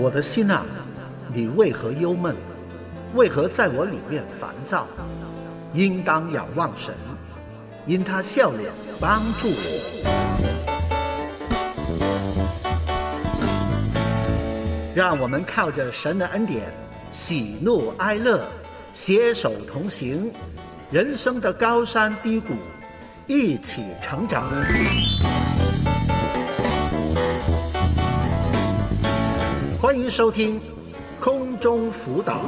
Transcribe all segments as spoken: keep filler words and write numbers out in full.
我的心啊，你为何忧闷？为何在我里面烦躁？应当仰望神，因他笑脸帮助我。让我们靠着神的恩典，喜怒哀乐，携手同行，人生的高山低谷，一起成长。欢迎收听空中辅导。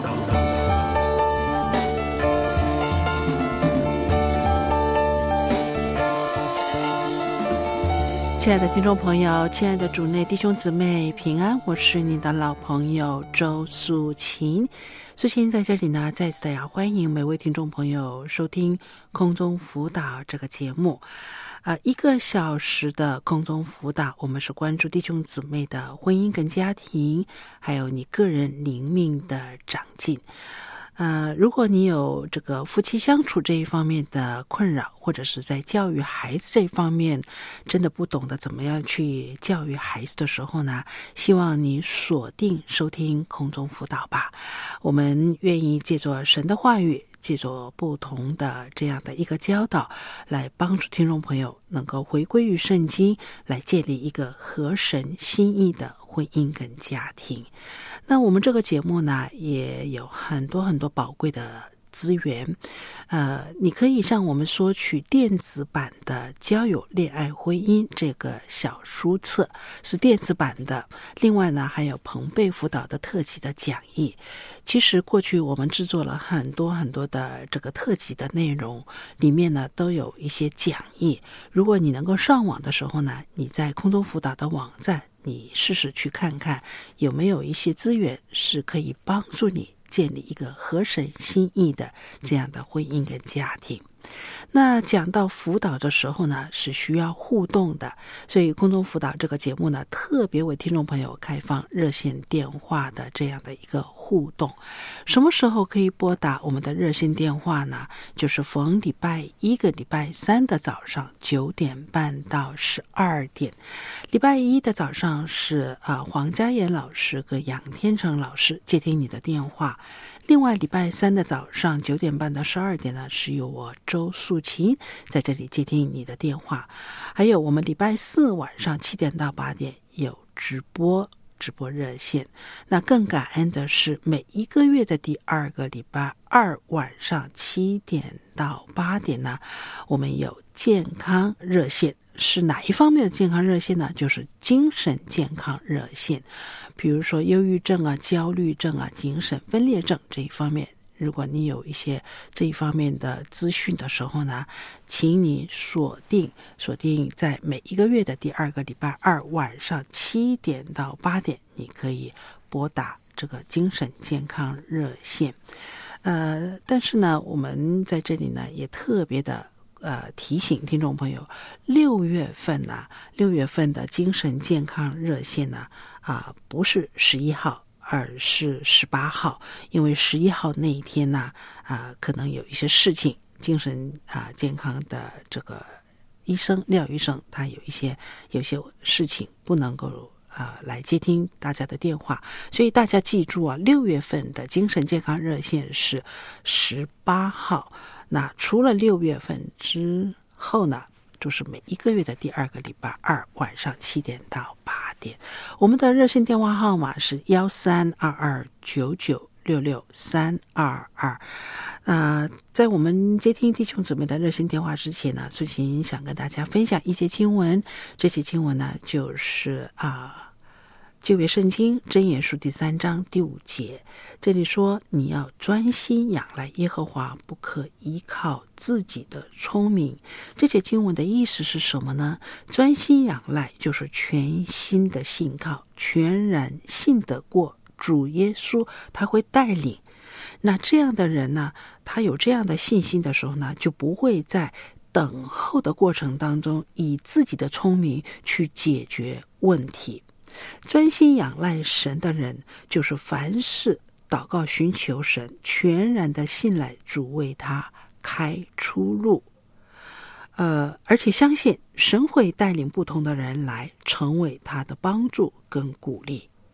亲爱的听众朋友，亲爱的主内弟兄姊妹平安，我是你的老朋友周素琴。素琴在这里呢，再次要欢迎每位听众朋友收听空中辅导这个节目。啊、呃，一个小时的空中辅导，我们是关注弟兄姊妹的婚姻跟家庭，还有你个人灵命的长进。呃，如果你有这个夫妻相处这一方面的困扰，或者是在教育孩子这一方面真的不懂得怎么样去教育孩子的时候呢，希望你锁定收听空中辅导吧。我们愿意借着神的话语，借着不同的这样的一个教导，来帮助听众朋友能够回归于圣经，来建立一个合神心意的婚姻跟家庭。那我们这个节目呢，也有很多很多宝贵的资源，呃，你可以向我们索取电子版的交友恋爱婚姻这个小书册，是电子版的。另外呢，还有彭贝辅导的特辑的讲义。其实过去我们制作了很多很多的这个特辑的内容，里面呢都有一些讲义。如果你能够上网的时候呢，你在空中辅导的网站，你试试去看看有没有一些资源是可以帮助你建立一个合神心意的这样的婚姻跟家庭。那讲到辅导的时候呢，是需要互动的，所以空中辅导这个节目呢，特别为听众朋友开放热线电话的这样的一个互动。什么时候可以拨打我们的热线电话呢？就是逢礼拜一个礼拜三的早上九点半到十二点。礼拜一的早上是啊、呃、黄嘉妍老师和杨天成老师接听你的电话。另外礼拜三的早上九点半到十二点呢，是由我周素琴在这里接听你的电话。还有我们礼拜四晚上七点到八点有直播直播热线。那更感恩的是，每一个月的第二个礼拜二晚上七点到八点呢，我们有健康热线。是哪一方面的健康热线呢？就是精神健康热线，比如说忧郁症啊、焦虑症啊、精神分裂症这一方面，如果你有一些这一方面的资讯的时候呢，请你锁定锁定在每一个月的第二个礼拜二晚上七点到八点，你可以拨打这个精神健康热线。呃，但是呢，我们在这里呢也特别的呃，提醒听众朋友，六月份呢、啊，六月份的精神健康热线呢，啊、呃，不是十一号，而是十八号，因为十一号那一天呢，啊、呃，可能有一些事情，精神啊、呃、健康的这个医生廖医生，他有一些有些事情不能够啊、呃、来接听大家的电话，所以大家记住啊，六月份的精神健康热线是十八号。那除了六月份之后呢，就是每一个月的第二个礼拜二晚上七点到八点。我们的热线电话号码是幺三二二九九六六三二二。那在我们接听弟兄姊妹的热线电话之前呢，素琴想跟大家分享一节经文。这节经文呢，就是啊。旧约圣经箴言书第三章第五节，这里说，你要专心仰赖耶和华，不可依靠自己的聪明。这节经文的意思是什么呢？专心仰赖就是全心的信靠，全然信得过主耶稣，他会带领。那这样的人呢，他有这样的信心的时候呢，就不会在等候的过程当中以自己的聪明去解决问题。专心仰赖神的人，就是凡事祷告寻求神，全然的信赖主为他开出路，呃，而且相信神会带领不同的人来成为他的帮助跟鼓励。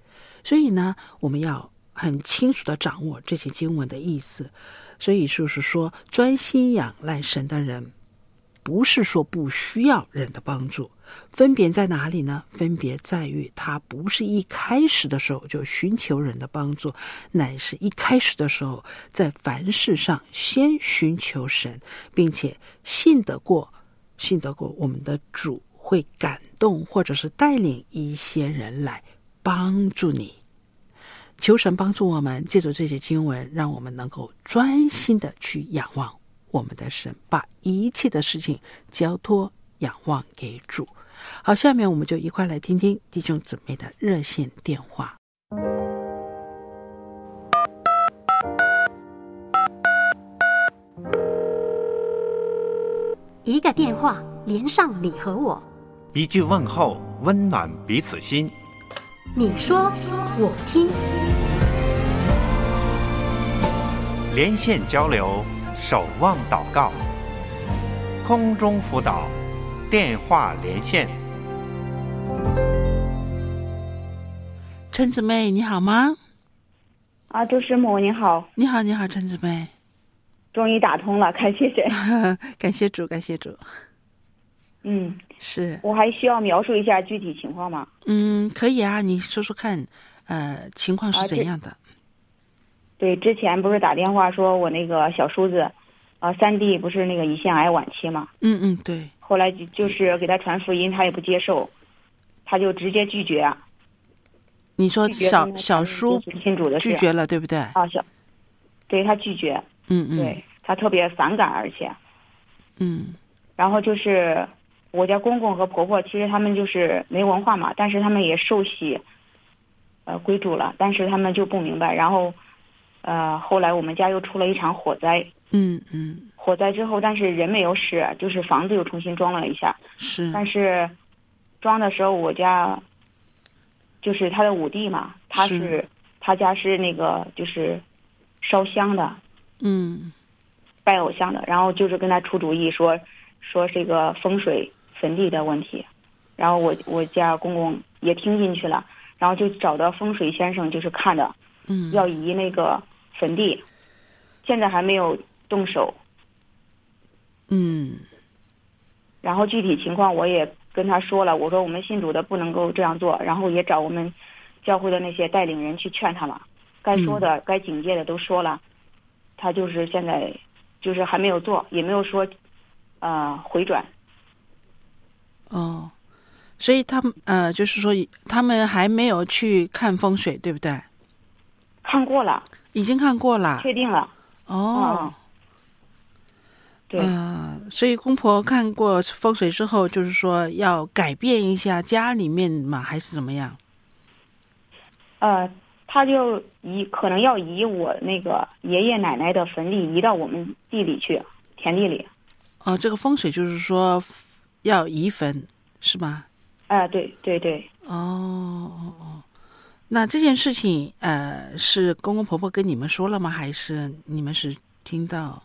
所以呢，我们要很清楚的掌握这些经文的意思。所以就是说，专心仰赖神的人，不是说不需要人的帮助，分别在哪里呢？分别在于他不是一开始的时候就寻求人的帮助，乃是一开始的时候在凡事上先寻求神，并且信得过信得过我们的主会感动或者是带领一些人来帮助你。求神帮助我们，借助这些经文，让我们能够专心的去仰望我们的神，把一切的事情交托仰望给主。好，下面我们就一块来听听弟兄姊妹的热线电话。 一个电话连上你和我， 一句问候温暖彼此心。 你说我听， 连线交流，守望祷告，空中辅导，电话连线。 陈姊妹你好吗？ 啊，周师母你好。 你好你好，陈姊妹， 终于打通了，感谢神。 感谢主感谢主。 嗯， 是我还需要描述一下具体情况吗？ 嗯，可以啊，你说说看，呃，情况是怎样的？啊、 对，之前不是打电话说我那个小叔子，呃，三弟不是那个胰腺癌晚期嘛？ 嗯嗯，对。 后来就就是给他传福音，他也不接受，他就直接拒绝。 你说小小叔信主的拒绝了，对不对？ 啊，小，对他拒绝。 嗯嗯。 对他特别反感，而且。 嗯。 然后就是。我家公公和婆婆其实他们就是没文化嘛，但是他们也受洗，呃，归主了，但是他们就不明白。然后，呃，后来我们家又出了一场火灾。 嗯嗯。 火灾之后，但是人没有死，就是房子又重新装了一下。 是。 但是，装的时候我家，就是他的五弟嘛，他是, 是他家是那个就是烧香的。 嗯。 拜偶像的，然后就是跟他出主意说，说这个风水。坟地的问题，然后我我家公公也听进去了，然后就找到风水先生，就是看的， 嗯， 要移那个坟地，现在还没有动手， 嗯， 然后具体情况我也跟他说了，我说我们信主的不能够这样做，然后也找我们教会的那些带领人去劝他了，该说的、嗯、该警戒的都说了，他就是现在就是还没有做，也没有说呃回转。 哦，所以他们呃，就是说他们还没有去看风水，对不对？ 看过了， 已经看过了， 确定了。 哦， 嗯、对， 呃，所以公婆看过风水之后，就是说要改变一下家里面嘛，还是怎么样？ 呃，他就移，可能要移我那个爷爷奶奶的坟地移到我们地里去，田地里。 哦，这个风水就是说。要移坟是吗？ 啊、呃，对对对。 哦哦哦，那这件事情呃，是公公婆婆跟你们说了吗？还是你们是听到？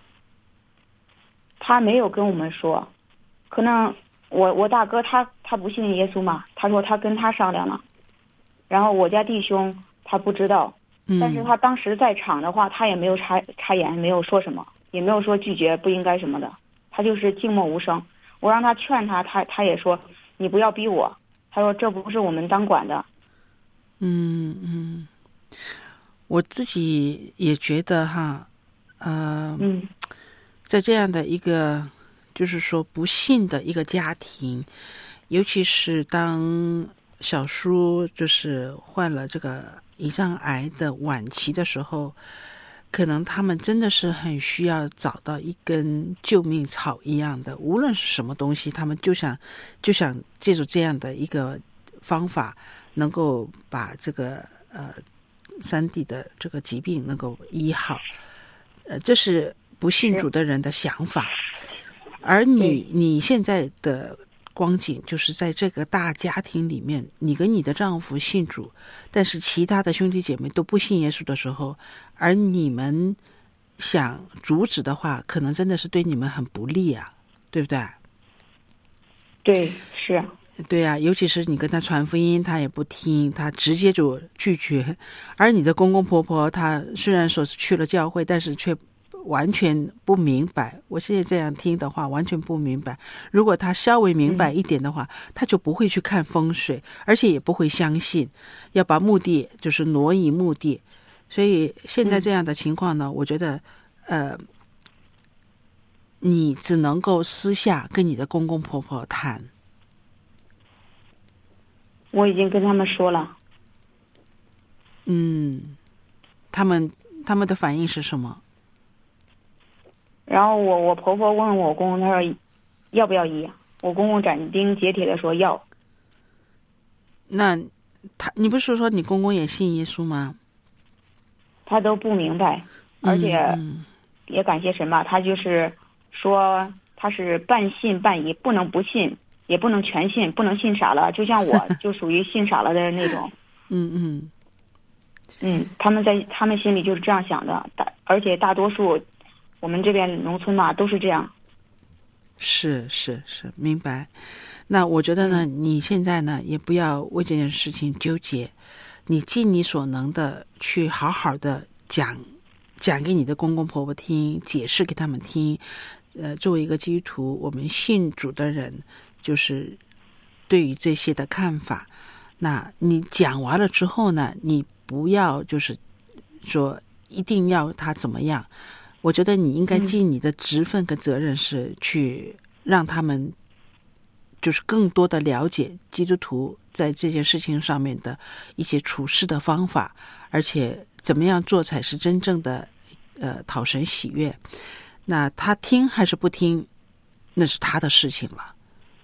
他没有跟我们说，可能我我大哥他他不信耶稣嘛，他说他跟他商量了，然后我家弟兄他不知道， 嗯、 但是他当时在场的话，他也没有插插言，没有说什么，也没有说拒绝不应该什么的，他就是静默无声。我让他劝他，他他也说你不要逼我，他说这不是我们当管的。 嗯嗯，我自己也觉得哈，呃， 嗯， 在这样的一个就是说不幸的一个家庭，尤其是当小叔就是患了这个胰脏癌的晚期的时候。可能他们真的是很需要找到一根救命草一样的，无论是什么东西，他们就想就想借助这样的一个方法，能够把这个呃三弟的这个疾病能够医好。呃，这是不信主的人的想法，而你你现在的光景就是在这个大家庭里面，你跟你的丈夫信主，但是其他的兄弟姐妹都不信耶稣的时候，而你们想阻止的话，可能真的是对你们很不利啊，对不对？ 对，是。 对呀、啊，尤其是你跟他传福音，他也不听，他直接就拒绝。而你的公公婆婆，他虽然说是去了教会，但是却完全不明白。我现在这样听的话，完全不明白。如果他稍微明白一点的话，嗯、他就不会去看风水，而且也不会相信，要把目的就是挪移目的。所以现在这样的情况呢，嗯、我觉得，呃，你只能够私下跟你的公公婆婆谈。 我已经跟他们说了。 嗯，他们他们的反应是什么？ 然后我我婆婆问我公公，他说要不要移？我公公斩钉截铁的说要。 那他，你不是说你公公也信耶稣吗？ 他都不明白，而且也感谢神吧，他就是说他是半信半疑，不能不信，也不能全信，不能信傻了。就像我就属于信傻了的那种。 嗯嗯嗯，他们在他们心里就是这样想的，大而且大多数我们这边农村嘛都是这样。 是是是，明白。那我觉得呢，你现在呢也不要为这件事情纠结，你尽你所能的去好好的讲讲给你的公公婆婆听，解释给他们听。呃，作为一个基督徒，我们信主的人，就是对于这些的看法，那你讲完了之后呢，你不要就是说一定要他怎么样。我觉得你应该尽你的职分跟责任，是去让他们就是更多的了解基督徒在这件事情上面的一些处事的方法，而且怎么样做才是真正的呃讨神喜悦。那他听还是不听，那是他的事情了。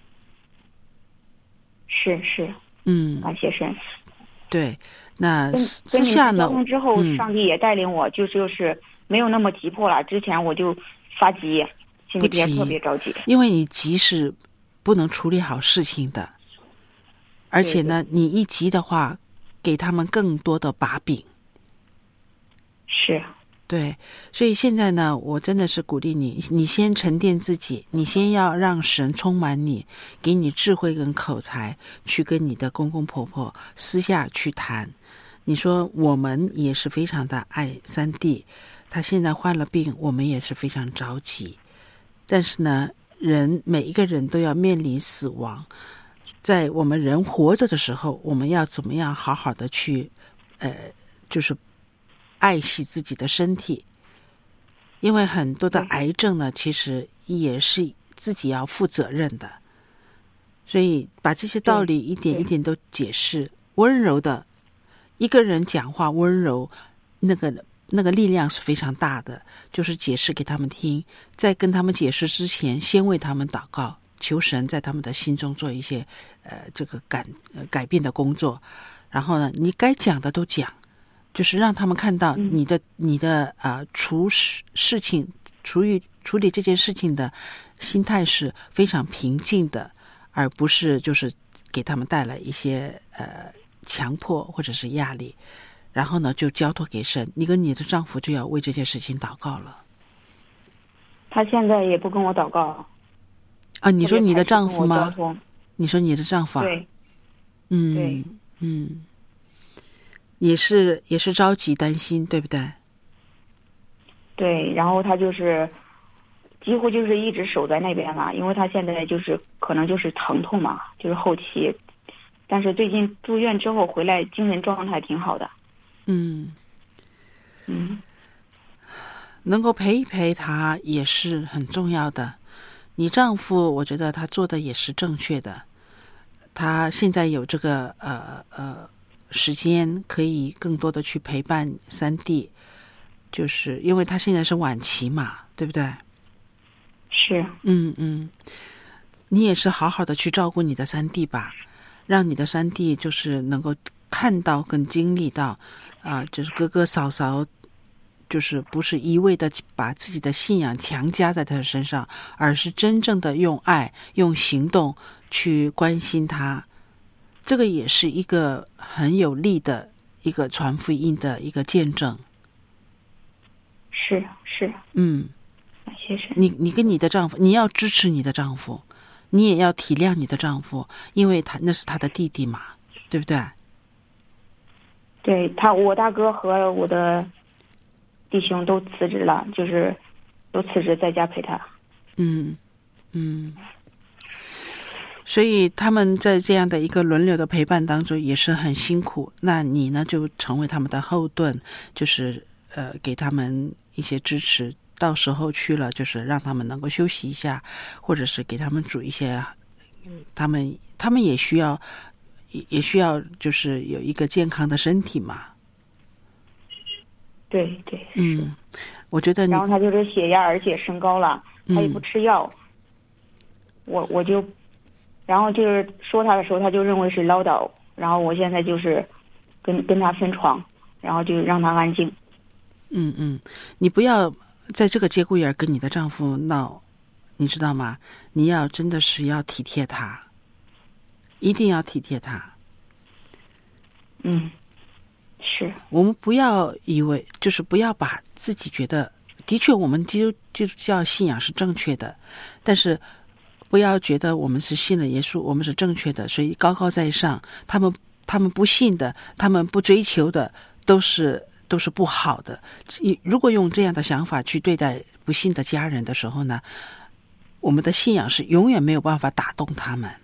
是是， 嗯， 感谢神。 对，那跟私下呢？ 跟你们沟通之后， 嗯、 上帝也带领我，就就是没有那么急迫了。之前我就发急，心里边特别着急。 因为你急是不能处理好事情的，而且呢，对对你一急的话，给他们更多的把柄。 是。 对，所以现在呢，我真的是鼓励你，你先沉淀自己，你先要让神充满你，给你智慧跟口才，去跟你的公公婆婆私下去谈。你说我们也是非常的爱三弟，他现在患了病，我们也是非常着急。但是呢，人每一个人都要面临死亡，在我们人活着的时候，我们要怎么样好好的去，呃，就是爱惜自己的身体，因为很多的癌症呢，其实也是自己要负责任的。所以把这些道理一点一点都解释，温柔的一个人讲话温柔，那个那个力量是非常大的。就是解释给他们听，在跟他们解释之前，先为他们祷告，求神在他们的心中做一些呃这个改呃改变的工作。然后呢，你该讲的都讲。就是让他们看到你的、嗯、你的啊、呃、处事事情处理处理这件事情的心态是非常平静的，而不是就是给他们带来一些呃强迫或者是压力。然后呢，就交托给神，你跟你的丈夫就要为这件事情祷告了。 他现在也不跟我祷告。 啊，你说你的丈夫吗？你说你的丈夫啊？ 对， 嗯， 对， 嗯。也是也是着急担心，对不对？ 对，然后他就是几乎就是一直守在那边嘛，因为他现在就是可能就是疼痛嘛，就是后期，但是最近住院之后回来，精神状态挺好的。 嗯嗯， 能够陪一陪他也是很重要的。你丈夫，我觉得他做的也是正确的，他现在有这个呃呃。时间可以更多的去陪伴三弟，就是因为他现在是晚期嘛，对不对？ 是， 嗯嗯，你也是好好的去照顾你的三弟吧，让你的三弟就是能够看到跟经历到，啊、呃，就是哥哥嫂嫂，就是不是一味的把自己的信仰强加在他的身上，而是真正的用爱、用行动去关心他。这个也是一个很有力的一个传福音的一个见证。 是是， 嗯， 谢谢。 你你跟你的丈夫，你要支持你的丈夫， 你也要体谅你的丈夫，因为他那是他的弟弟嘛，对不对？ 对他，我大哥和我的弟兄都辞职了，就是都辞职在家陪他。 嗯嗯，所以他们在这样的一个轮流的陪伴当中也是很辛苦。那你呢，就成为他们的后盾，就是呃给他们一些支持。到时候去了，就是让他们能够休息一下，或者是给他们煮一些，他们他们也需要也需要就是有一个健康的身体嘛。 对对， 嗯，我觉得你。 然后他就是血压而且升高了，他也不吃药，嗯、我我就，然后就是说他的时候，他就认为是唠叨，然后我现在就是跟跟他分床，然后就让他安静。 嗯嗯，你不要在这个节骨眼跟你的丈夫闹，你知道吗？你要真的是要体贴他，一定要体贴他。 嗯，是我们不要以为，就是不要把自己觉得，的确我们基督基督教信仰是正确的，但是不要觉得我们是信了耶稣，我们是正确的，所以高高在上。他们他们不信的，他们不追求的，都是。都是不好的。如果用这样的想法去对待不信的家人的时候呢，我们的信仰是永远没有办法打动他们。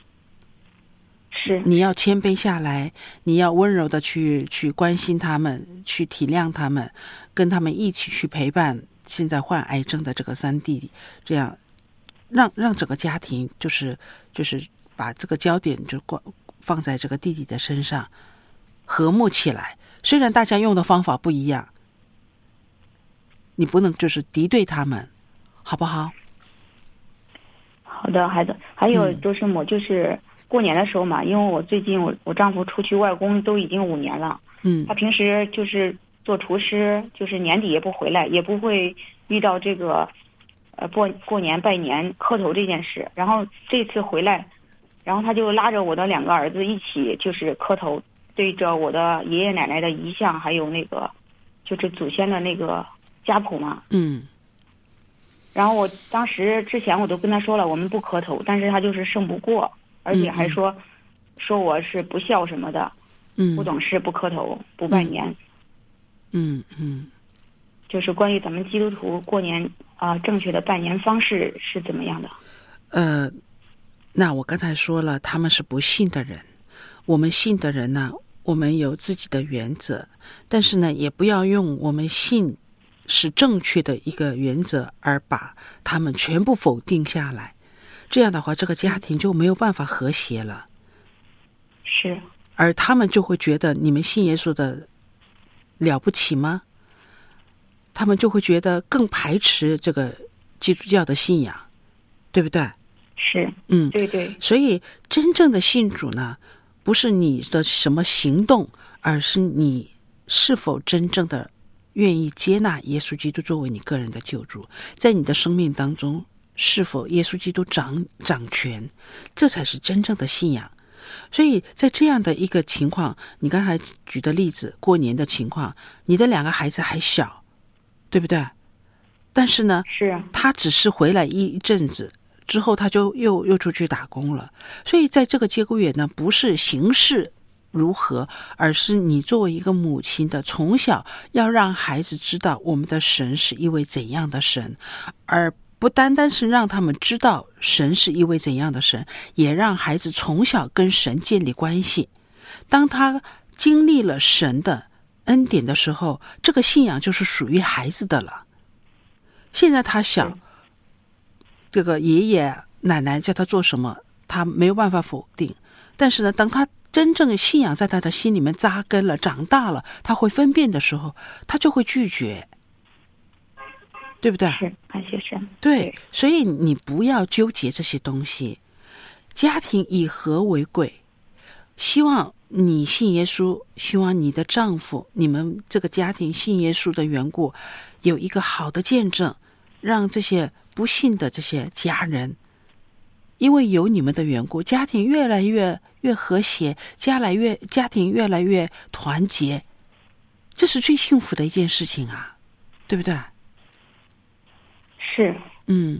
是， 你要谦卑下来，你要温柔的去去关心他们，去体谅他们，跟他们一起去陪伴现在患癌症的这个三弟弟，这样让让整个家庭就是就是把这个焦点就放在这个弟弟的身上，和睦起来。虽然大家用的方法不一样，你不能就是敌对他们，好不好？ 好的，孩子。还有周师母，就是过年的时候嘛，因为我最近我我丈夫出去外公都已经五年了， 嗯， 他平时就是做厨师，就是年底也不回来，也不会遇到这个呃过过年拜年磕头这件事。然后这次回来，然后他就拉着我的两个儿子一起就是磕头。对着我的爷爷奶奶的遗像，还有那个就是祖先的那个家谱嘛。 嗯。 然后我当时之前我都跟他说了，我们不磕头，但是他就是胜不过，而且还说、嗯、说我是不孝什么的， 嗯， 不懂事，不磕头，不拜年。 嗯嗯。 就是关于咱们基督徒过年啊、呃，正确的拜年方式是怎么样的？ 呃，那我刚才说了，他们是不信的人，我们信的人呢？我们有自己的原则，但是呢，也不要用我们信是正确的一个原则而把他们全部否定下来。这样的话，这个家庭就没有办法和谐了。 是， 而他们就会觉得你们信耶稣的了不起吗？他们就会觉得更排斥这个基督教的信仰，对不对？ 是， 嗯， 对对。 所以真正的信主呢，不是你的什么行动，而是你是否真正的愿意接纳耶稣基督作为你个人的救主，在你的生命当中是否耶稣基督掌掌权，这才是真正的信仰。所以在这样的一个情况，你刚才举的例子，过年的情况，你的两个孩子还小，对不对？但是呢， 是他只是回来一阵子之后，他就又又出去打工了。所以在这个节骨眼呢，不是形式如何，而是你作为一个母亲的，从小要让孩子知道我们的神是一位怎样的神，而不单单是让他们知道神是一位怎样的神，也让孩子从小跟神建立关系。当他经历了神的恩典的时候，这个信仰就是属于孩子的了。现在他小，这个爷爷奶奶叫他做什么，他没有办法否定。但是呢，等他真正信仰在他的心里面扎根了，长大了，他会分辨的时候，他就会拒绝，对不对？ 是，感谢神。 对， 对， 所以你不要纠结这些东西。家庭以和为贵，希望你信耶稣，希望你的丈夫，你们这个家庭信耶稣的缘故，有一个好的见证，让这些不信的这些家人，因为有你们的缘故，家庭越来越越和谐，家来越家庭越来越团结，这是最幸福的一件事情啊，对不对？ 是， 嗯，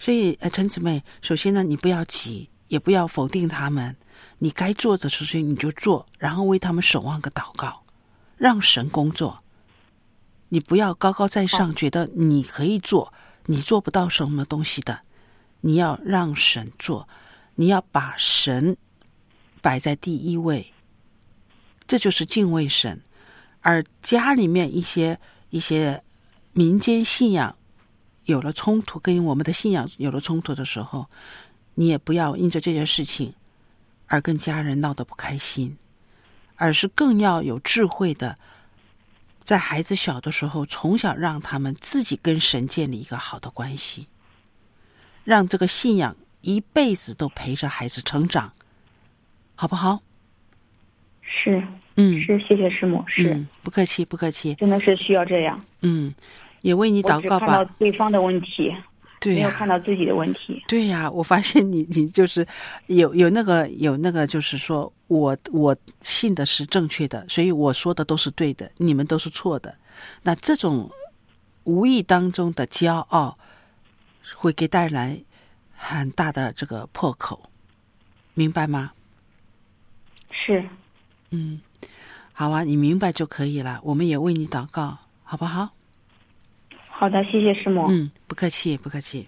所以呃，陈姊妹，首先呢，你不要急，也不要否定他们，你该做的事情你就做，然后为他们守望个祷告，让神工作。你不要高高在上，觉得你可以做，你做不到什么东西的。你要让神做，你要把神摆在第一位，这就是敬畏神。而家里面一些一些民间信仰有了冲突，跟我们的信仰有了冲突的时候，你也不要因着这件事情而跟家人闹得不开心，而是更要有智慧的，在孩子小的时候，从小让他们自己跟神建立一个好的关系，让这个信仰一辈子都陪着孩子成长，好不好？ 是， 嗯， 是，谢谢师母，是、 嗯，不客气，不客气， 真的是需要这样。 嗯，也为你祷告吧。 我只看到对方的问题， 对呀、 没有看到自己的问题。 对呀、我发现你，你就是有有那个有那个，就是说我我信的是正确的，所以我说的都是对的，你们都是错的。那这种无意当中的骄傲，会给带来很大的这个破口，明白吗？ 是。 嗯，好啊，你明白就可以了。我们也为你祷告，好不好？ 好的，谢谢师母。 嗯，不客气，不客气。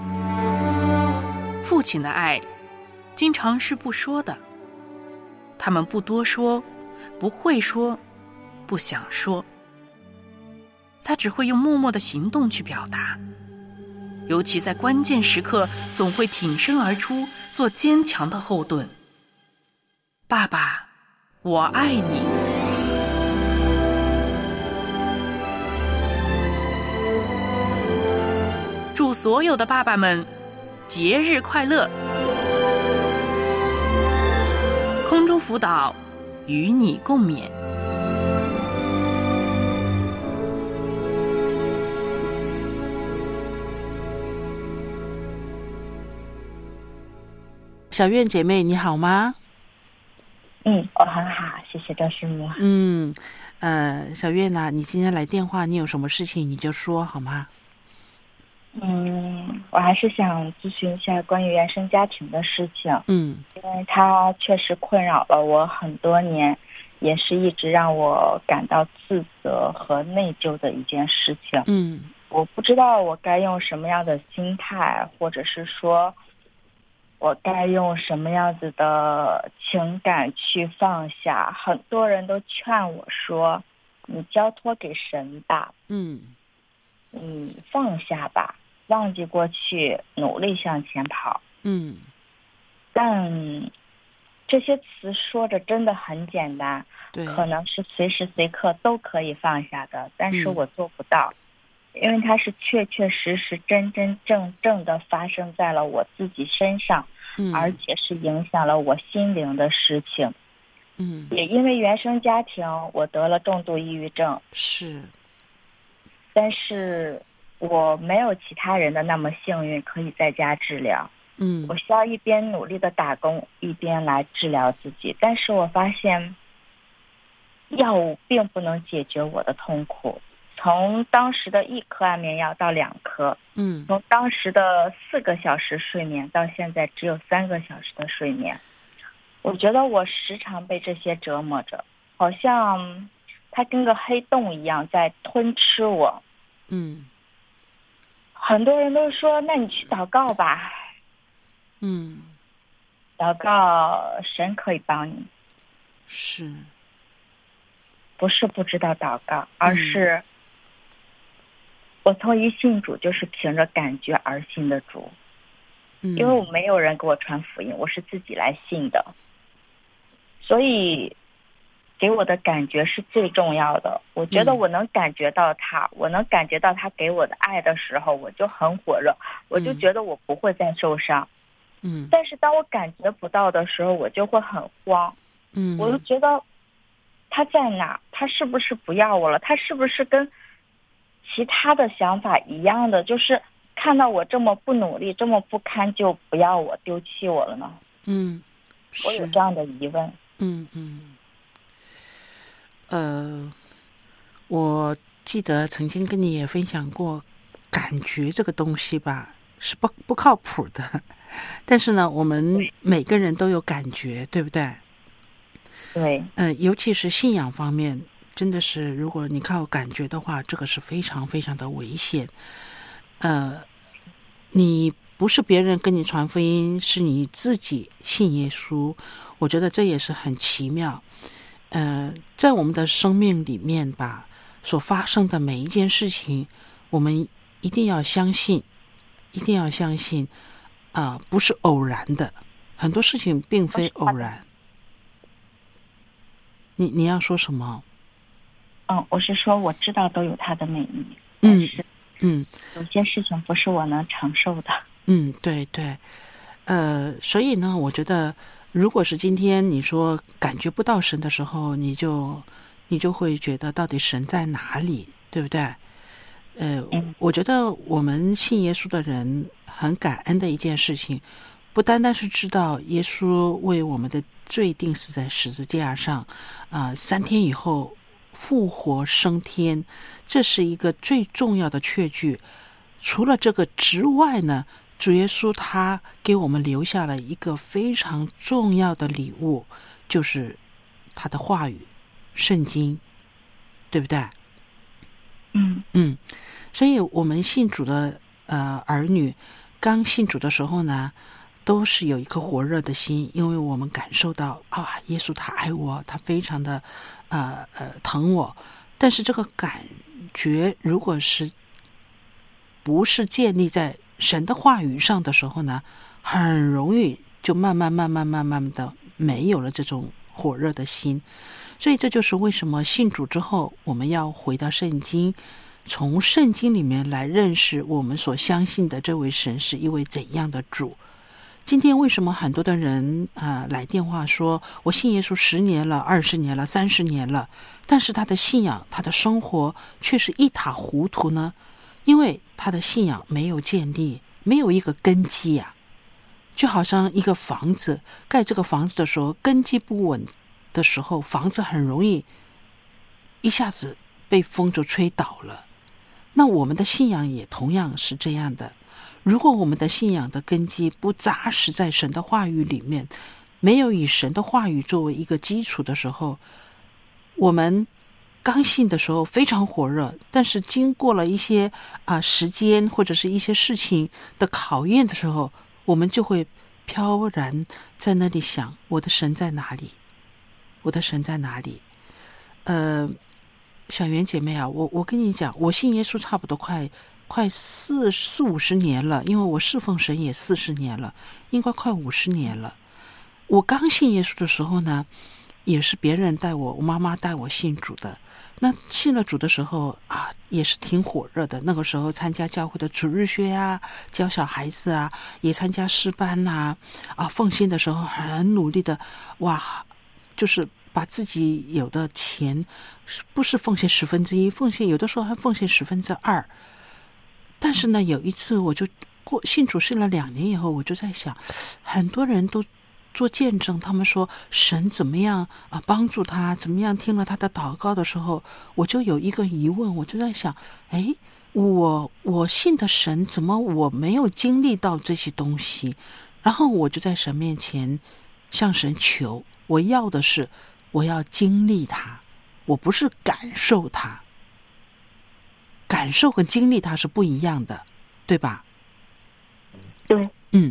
父亲的爱，经常是不说的。他们不多说，不会说，不想说。他只会用默默的行动去表达。尤其在关键时刻，总会挺身而出，做坚强的后盾。爸爸，我爱你。祝所有的爸爸们节日快乐！空中辅导与你共勉。 小苑姐妹你好吗？ 嗯，我很好，谢谢周师母。 嗯，呃，小苑呐、啊，你今天来电话，你有什么事情你就说好吗？ 嗯，我还是想咨询一下关于原生家庭的事情。 嗯， 因为它确实困扰了我很多年，也是一直让我感到自责和内疚的一件事情。 嗯， 我不知道我该用什么样的心态，或者是说我该用什么样子的情感去放下。很多人都劝我说，你交托给神吧， 嗯， 你放下吧，忘记过去，努力向前跑。 嗯， 但这些词说着真的很简单， 对， 可能是随时随刻都可以放下的，但是嗯我做不到。因为它是确确实实真真正正的发生在了我自己身上， 嗯， 而且是影响了我心灵的事情。 嗯， 也因为原生家庭，我得了重度抑郁症， 是， 但是我没有其他人的那么幸运，可以在家治疗。 嗯， 我需要一边努力的打工，一边来治疗自己。但是我发现，药物并不能解决我的痛苦。从当时的一颗安眠药到两颗， 嗯， 从当时的四个小时睡眠到现在只有三个小时的睡眠，我觉得我时常被这些折磨着，好像它跟个黑洞一样在吞吃我。 嗯， 很多人都说，那你去祷告吧。 嗯， 祷告神可以帮你， 是， 不是不知道祷告，而是我从一信主就是凭着感觉而信的主。 嗯， 因为我没有人给我传福音，我是自己来信的，所以给我的感觉是最重要的。我觉得我能感觉到他、嗯、我能感觉到他给我的爱的时候，我就很火热，我就觉得我不会再受伤。 嗯， 但是当我感觉不到的时候，我就会很慌。 嗯， 我就觉得他在哪？他是不是不要我了？他是不是跟其他的想法一样的，就是看到我这么不努力，这么不堪，就不要我，丢弃我了呢？ 嗯， 我有这样的疑问。 嗯嗯，呃，我记得曾经跟你也分享过感觉这个东西吧， 是不不靠谱的。但是呢，我们每个人都有感觉，对不对？ 对， 呃，尤其是信仰方面，真的是如果你靠感觉的话，这个是非常非常的危险。呃，你不是别人跟你传福音，是你自己信耶稣，我觉得这也是很奇妙。呃，在我们的生命里面吧，所发生的每一件事情，我们一定要相信，一定要相信，啊、呃，不是偶然的，很多事情并非偶然。你你要说什么？ 嗯，我是说我知道都有它的美意， 嗯但是嗯， 有些事情不是我能承受的。 嗯，对对，呃，所以呢，我觉得，如果是今天你说感觉不到神的时候，你就你就会觉得到底神在哪里，对不对？呃，我觉得我们信耶稣的人很感恩的一件事情，不单单是知道耶稣为我们的罪定死在十字架上，啊、呃，三天以后复活升天，这是一个最重要的确据。除了这个之外呢，主耶稣他给我们留下了一个非常重要的礼物，就是他的话语，圣经，对不对？ 嗯嗯，所以我们信主的呃儿女，刚信主的时候呢，都是有一颗火热的心，因为我们感受到啊，耶稣他爱我，他非常的呃呃疼我。但是这个感觉如果是不是建立在神的话语上的时候呢，很容易就慢慢慢慢慢慢的没有了这种火热的心。所以这就是为什么信主之后，我们要回到圣经，从圣经里面来认识我们所相信的这位神是一位怎样的主。今天为什么很多的人啊、呃、来电话说我信耶稣十年了、二十年了、三十年了，但是他的信仰、他的生活却是一塌糊涂呢？因为他的信仰没有建立，没有一个根基呀、啊。就好像一个房子，盖这个房子的时候，根基不稳的时候，房子很容易一下子被风就吹倒了。那我们的信仰也同样是这样的。如果我们的信仰的根基不扎实在神的话语里面，没有以神的话语作为一个基础的时候，我们刚信的时候非常火热，但是经过了一些啊、呃、时间或者是一些事情的考验的时候，我们就会飘然在那里想，我的神在哪里？我的神在哪里？呃，小圆姐妹啊，我我跟你讲，我信耶稣差不多快快四四五十年了，因为我侍奉神也四十年了，应该快五十年了。我刚信耶稣的时候呢，也是别人带我，我妈妈带我信主的。那信了主的时候啊，也是挺火热的。那个时候参加教会的主日学啊，教小孩子啊，也参加诗班呐、啊，啊，奉献的时候很努力的，哇，就是把自己有的钱，不是奉献十分之一，奉献有的时候还奉献十分之二。但是呢，有一次我就过信主信了两年以后，我就在想，很多人都做见证，他们说神怎么样啊帮助他，怎么样听了他的祷告的时候，我就有一个疑问，我就在想，哎，我我信的神怎么我没有经历到这些东西？然后我就在神面前向神求，我要的是我要经历它，我不是感受它。感受和经历它是不一样的，对吧？ 对， 嗯。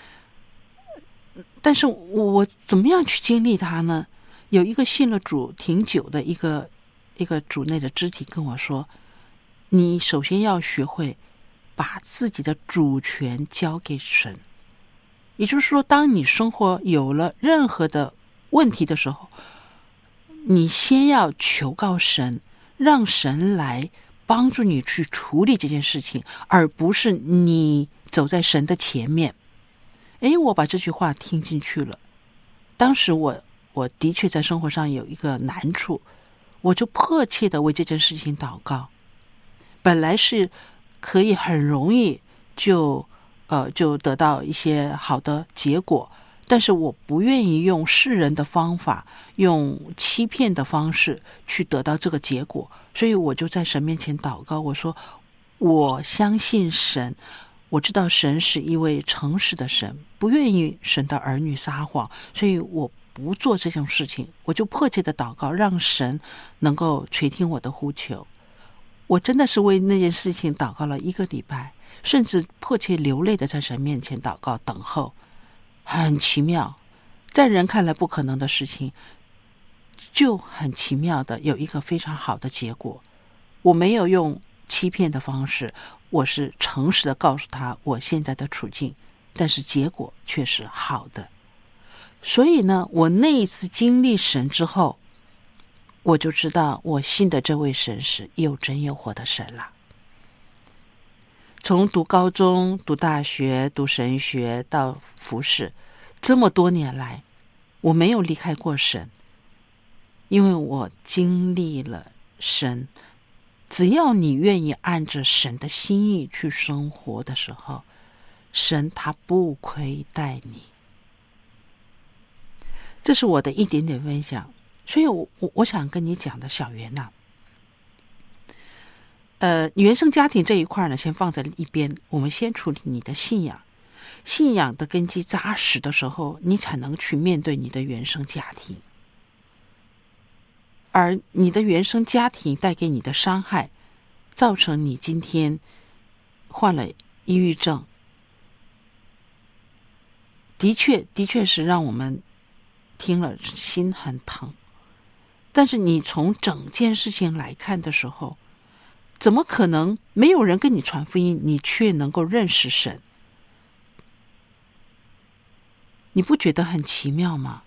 但是我怎么样去经历它呢？有一个信了主挺久的一个一个主内的肢体跟我说，你首先要学会把自己的主权交给神。也就是说，当你生活有了任何的问题的时候，你先要求告神，让神来帮助你去处理这件事情，而不是你走在神的前面。诶，我把这句话听进去了。当时我我的确在生活上有一个难处，我就迫切的为这件事情祷告。本来是可以很容易就呃就得到一些好的结果，但是我不愿意用世人的方法，用欺骗的方式去得到这个结果，所以我就在神面前祷告，我说我相信神， 我知道神是一位诚实的神，不愿意神的儿女撒谎，所以我不做这种事情，我就迫切的祷告，让神能够垂听我的呼求。我真的是为那件事情祷告了一个礼拜，甚至迫切流泪的在神面前祷告等候。很奇妙，在人看来不可能的事情，就很奇妙的有一个非常好的结果。我没有用欺骗的方式，我是诚实的告诉他我现在的处境，但是结果却是好的。所以呢，我那一次经历神之后，我就知道我信的这位神是又真又活的神了。从读高中、读大学、读神学到服事，这么多年来，我没有离开过神，因为我经历了神。只要你愿意按着神的心意去生活的时候，神他不亏待你。这是我的一点点分享。所以我我我想跟你讲的，小袁呐、啊，呃，原生家庭这一块呢，先放在一边，我们先处理你的信仰。信仰的根基扎实的时候，你才能去面对你的原生家庭。而你的原生家庭带给你的伤害，造成你今天患了抑郁症，的确的确是让我们听了心很疼。但是你从整件事情来看的时候，怎么可能没有人跟你传福音，你却能够认识神？你不觉得很奇妙吗？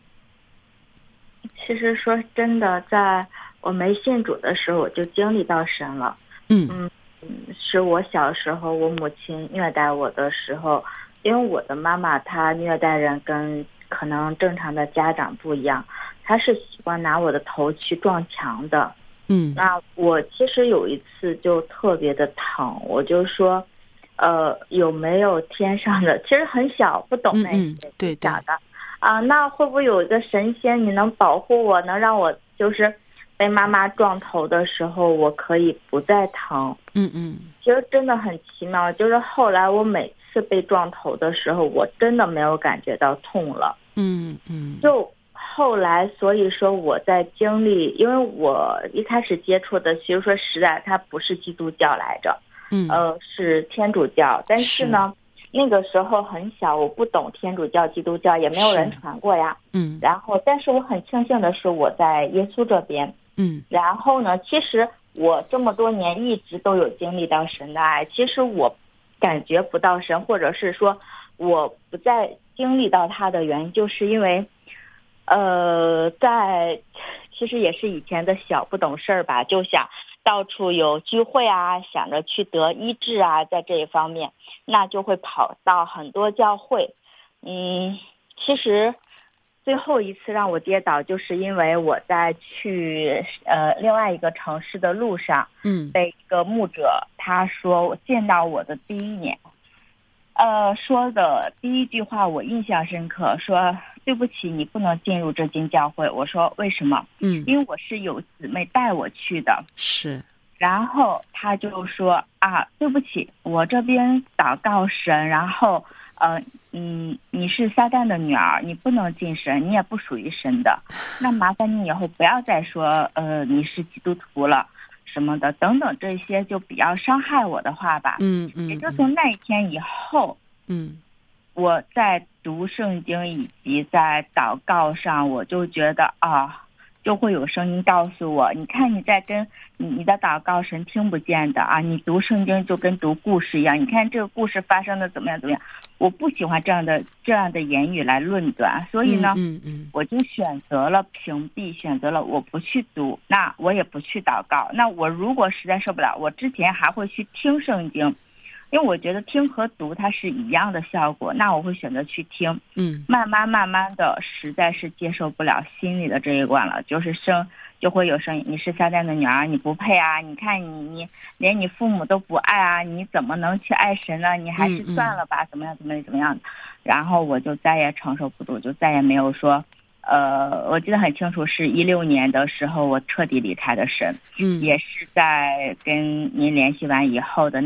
其实说真的，在我没信主的时候，我就经历到神了。 嗯嗯，是我小时候我母亲虐待我的时候，因为我的妈妈她虐待人跟可能正常的家长不一样，她是习惯拿我的头去撞墙的。 嗯， 那我其实有一次就特别的疼，我就说，呃，有没有天上的？其实很小，不懂那些， 嗯嗯、对假的。啊，那会不会有一个神仙，你能保护我，能让我就是被妈妈撞头的时候，我可以不再疼？ 嗯嗯， 其实真的很奇妙，就是后来我每次被撞头的时候，我真的没有感觉到痛了。 嗯嗯， 就后来，所以说我在经历，因为我一开始接触的，其实说实在，它不是基督教来着， 嗯， 呃，是天主教，但是呢。是那个时候很小，我不懂天主教、基督教，也没有人传过呀。 嗯， 然后，但是我很庆幸的是，我在耶稣这边。 嗯， 然后呢，其实我这么多年一直都有经历到神的爱。其实我感觉不到神，或者是说我不再经历到他的原因，就是因为，呃，在其实也是以前的小不懂事儿吧，就想到处有聚会啊，想着去得医治啊，在这一方面，那就会跑到很多教会。嗯，其实最后一次让我跌倒，就是因为我在去呃另外一个城市的路上， 嗯， 被一个牧者他说我见到我的第一年，呃说的第一句话我印象深刻，说对不起，你不能进入这间教会。我说为什么？ 嗯， 因为我是有姊妹带我去的。 是。 然后他就说啊，对不起，我这边祷告神，然后呃嗯，你是撒旦的女儿，你不能进神，你也不属于神的。那麻烦你以后不要再说呃你是基督徒了什么的等等这些就比较伤害我的话吧。 嗯嗯。 也就从那一天以后， 嗯， 我在读圣经以及在祷告上，我就觉得啊。就会有声音告诉我，你看你在跟你你的祷告神听不见的啊，你读圣经就跟读故事一样，你看这个故事发生的怎么样怎么样。我不喜欢这样的这样的言语来论断，所以呢， 嗯嗯， 我就选择了屏蔽，选择了我不去读，那我也不去祷告。那我如果实在受不了，我之前还会去听圣经。因为我觉得听和读它是一样的效果，那我会选择去听。 嗯， 慢慢慢慢的，实在是接受不了心里的这一关了，就是声就会有声音，你是撒旦的女儿，你不配啊！你看你你连你父母都不爱啊，你怎么能去爱神呢？你还是算了吧，嗯嗯怎么样怎么样怎么样。然后我就再也承受不住，就再也没有说。呃，我记得很清楚，是一六年的时候，我彻底离开的神， 嗯， 也是在跟您联系完以后的那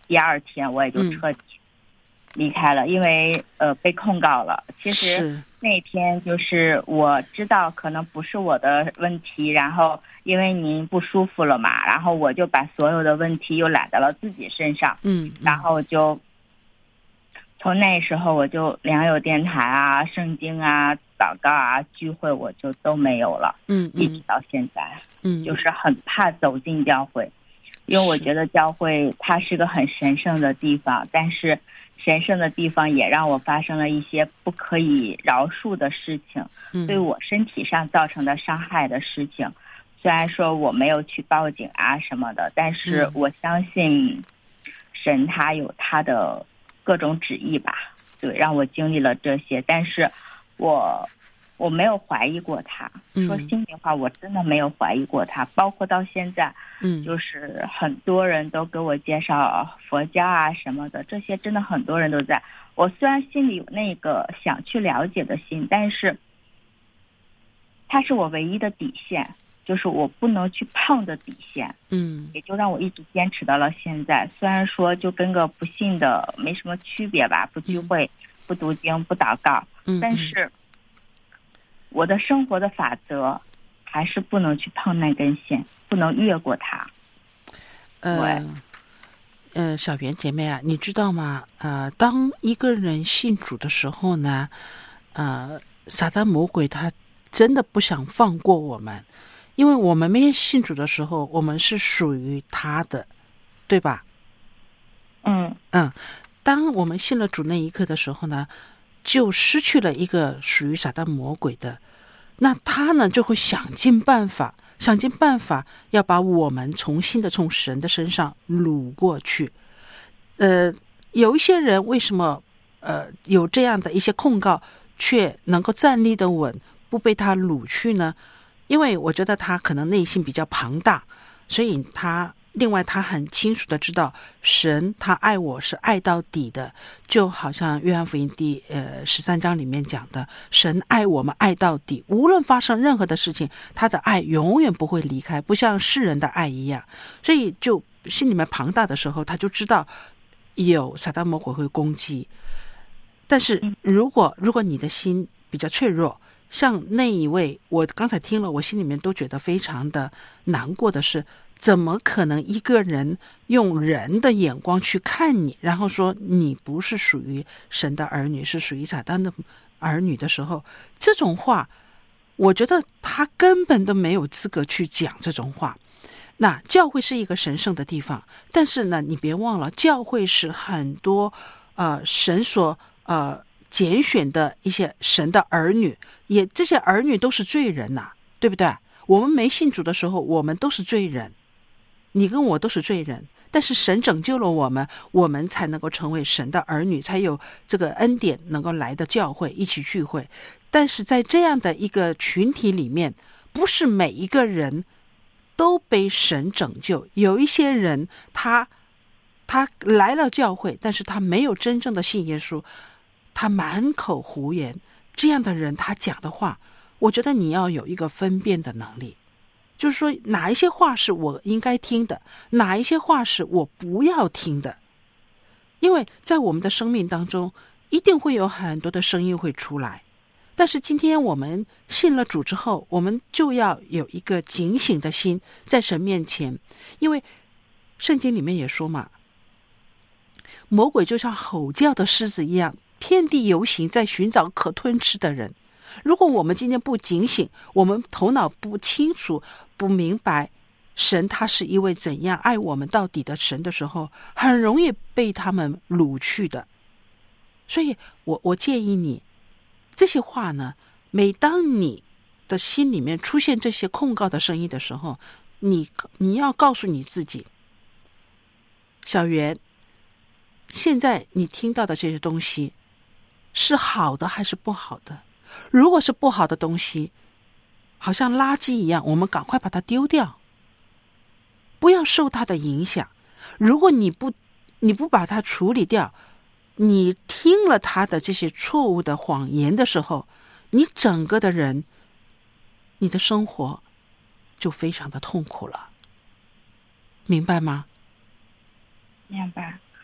第二天我也就彻底离开了，嗯、因为呃被控告了。其实那天就是我知道可能不是我的问题，然后因为您不舒服了嘛，然后我就把所有的问题又揽到了自己身上， 嗯， 然后就从那时候我就良友电台啊、圣经啊、祷告啊、聚会我就都没有了， 嗯， 一直到现在， 嗯， 就是很怕走进教会，因为我觉得教会它是个很神圣的地方，但是神圣的地方也让我发生了一些不可以饶恕的事情， 嗯、 对我身体上造成的伤害的事情。虽然说我没有去报警啊什么的，但是我相信神他有他的各种旨意吧，对，让我经历了这些，但是我我没有怀疑过他， 嗯、 说心里话，我真的没有怀疑过他，包括到现在， 嗯， 就是很多人都给我介绍佛教啊什么的，这些真的很多人都在。我虽然心里有那个想去了解的心，但是它是我唯一的底线，就是我不能去碰的底线， 嗯， 也就让我一直坚持到了现在。虽然说就跟个不信的没什么区别吧，不聚会、嗯、不读经、不祷告， 嗯， 但是我的生活的法则还是不能去碰那根线，不能越过它。 呃，呃，小圆姐妹啊，你知道吗？呃，当一个人信主的时候呢，呃，撒旦魔鬼他真的不想放过我们，因为我们没有信主的时候，我们是属于他的，对吧？ 嗯嗯，当我们信了主那一刻的时候呢，就失去了一个属于撒旦魔鬼的，那他呢就会想尽办法，想尽办法要把我们重新的从神的身上掳过去。呃，有一些人为什么呃有这样的一些控告，却能够站立得稳，不被他掳去呢？因为我觉得他可能内心比较庞大，所以他另外他很清楚的知道神他爱我是爱到底的，就好像约翰福音第呃十三章里面讲的，神爱我们爱到底，无论发生任何的事情，他的爱永远不会离开，不像世人的爱一样。所以就心里面庞大的时候，他就知道有撒旦魔鬼会攻击。但是如果如果你的心比较脆弱，像那一位我刚才听了，我心里面都觉得非常的难过的是，怎么可能一个人用人的眼光去看你，然后说你不是属于神的儿女，是属于撒旦的儿女的时候，这种话我觉得他根本都没有资格去讲这种话。那教会是一个神圣的地方，但是呢你别忘了，教会是很多呃神所呃拣选的一些神的儿女，也这些儿女都是罪人呐、啊，对不对？我们没信主的时候，我们都是罪人，你跟我都是罪人，但是神拯救了我们，我们才能够成为神的儿女，才有这个恩典能够来到教会一起聚会。但是在这样的一个群体里面，不是每一个人都被神拯救，有一些人他他来了教会，但是他没有真正的信耶稣，他满口胡言，这样的人他讲的话，我觉得你要有一个分辨的能力，就是说哪一些话是我应该听的，哪一些话是我不要听的。因为在我们的生命当中一定会有很多的声音会出来，但是今天我们信了主之后，我们就要有一个警醒的心在神面前。因为圣经里面也说嘛，魔鬼就像吼叫的狮子一样，遍地游行，在寻找可吞吃的人。如果我们今天不警醒，我们头脑不清楚，不明白神他是一位怎样爱我们到底的神的时候，很容易被他们掳去的。所以我我建议你，这些话呢，每当你的心里面出现这些控告的声音的时候，你你要告诉你自己，小圆，现在你听到的这些东西是好的还是不好的？如果是不好的东西，好像垃圾一样，我们赶快把它丢掉，不要受它的影响。如果你不你不把它处理掉，你听了他的这些错误的谎言的时候，你整个的人，你的生活就非常的痛苦了，明白吗？ 明白。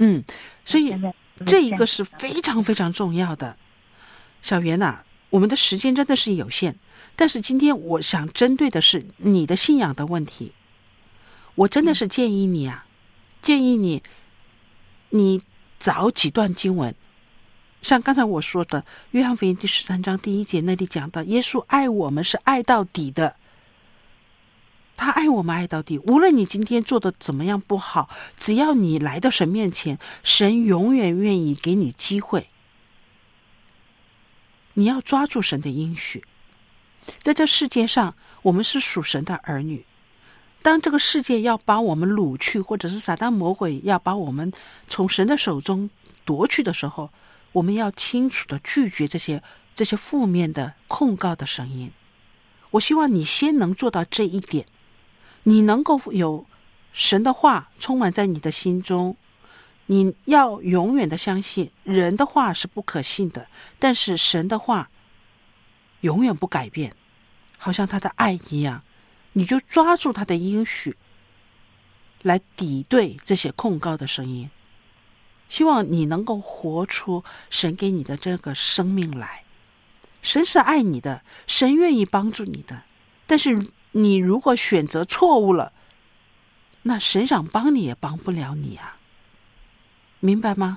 嗯，所以这一个是非常非常重要的。小袁啊，我们的时间真的是有限，但是今天我想针对的是你的信仰的问题。我真的是建议你啊，建议你你找几段经文，像刚才我说的约翰福音第十三章第一节那里讲到，耶稣爱我们是爱到底的，他爱我们爱到底，无论你今天做的怎么样不好，只要你来到神面前，神永远愿意给你机会。你要抓住神的应许。在这世界上，我们是属神的儿女，当这个世界要把我们掳去，或者是撒旦魔鬼要把我们从神的手中夺去的时候，我们要清楚的拒绝这些这些负面的控告的声音。我希望你先能做到这一点，你能够有神的话充满在你的心中。你要永远的相信，人的话是不可信的，但是神的话永远不改变，好像他的爱一样。你就抓住他的应许来抵对这些控告的声音。希望你能够活出神给你的这个生命来。神是爱你的，神愿意帮助你的，但是你如果选择错误了，那神想帮你也帮不了你啊，明白吗？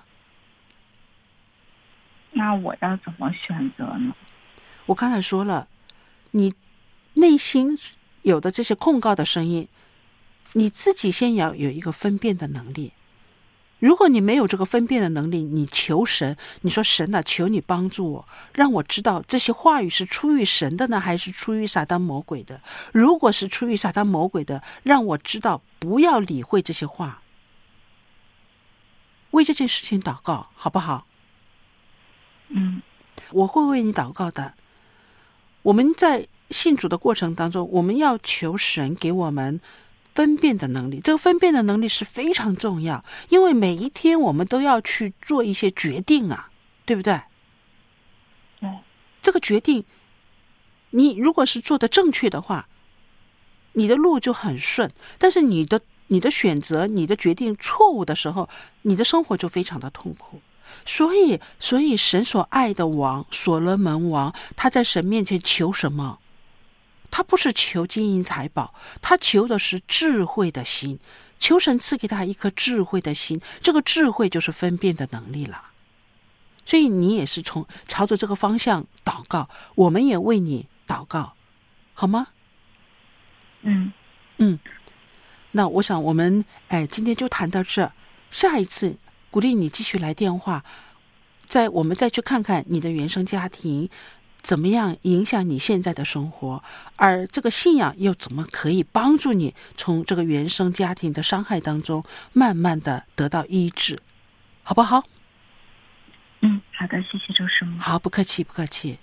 那我要怎么选择呢？ 我刚才说了，你内心有的这些控告的声音，你自己先要有一个分辨的能力。如果你没有这个分辨的能力，你求神，你说神啊，求你帮助我，让我知道这些话语是出于神的呢，还是出于撒旦魔鬼的。如果是出于撒旦魔鬼的，让我知道不要理会这些话，为这件事情祷告，好不好？ 嗯， 我会为你祷告的。我们在信主的过程当中，我们要求神给我们分辨的能力。这个分辨的能力是非常重要，因为每一天我们都要去做一些决定啊，对不对？ 对。 这个决定，你如果是做的正确的话，你的路就很顺。但是你的你的选择、你的决定错误的时候，你的生活就非常的痛苦。所以，所以神所爱的王所罗门王，他在神面前求什么？他不是求金银财宝，他求的是智慧的心，求神赐给他一颗智慧的心，这个智慧就是分辨的能力了。所以你也是从朝着这个方向祷告，我们也为你祷告，好吗？ 嗯嗯，那我想我们哎今天就谈到这，下一次鼓励你继续来电话，再我们再去看看你的原生家庭怎么样影响你现在的生活，而这个信仰又怎么可以帮助你从这个原生家庭的伤害当中慢慢的得到医治，好不好？ 嗯，好的，谢谢周师母。 好，不客气，不客气。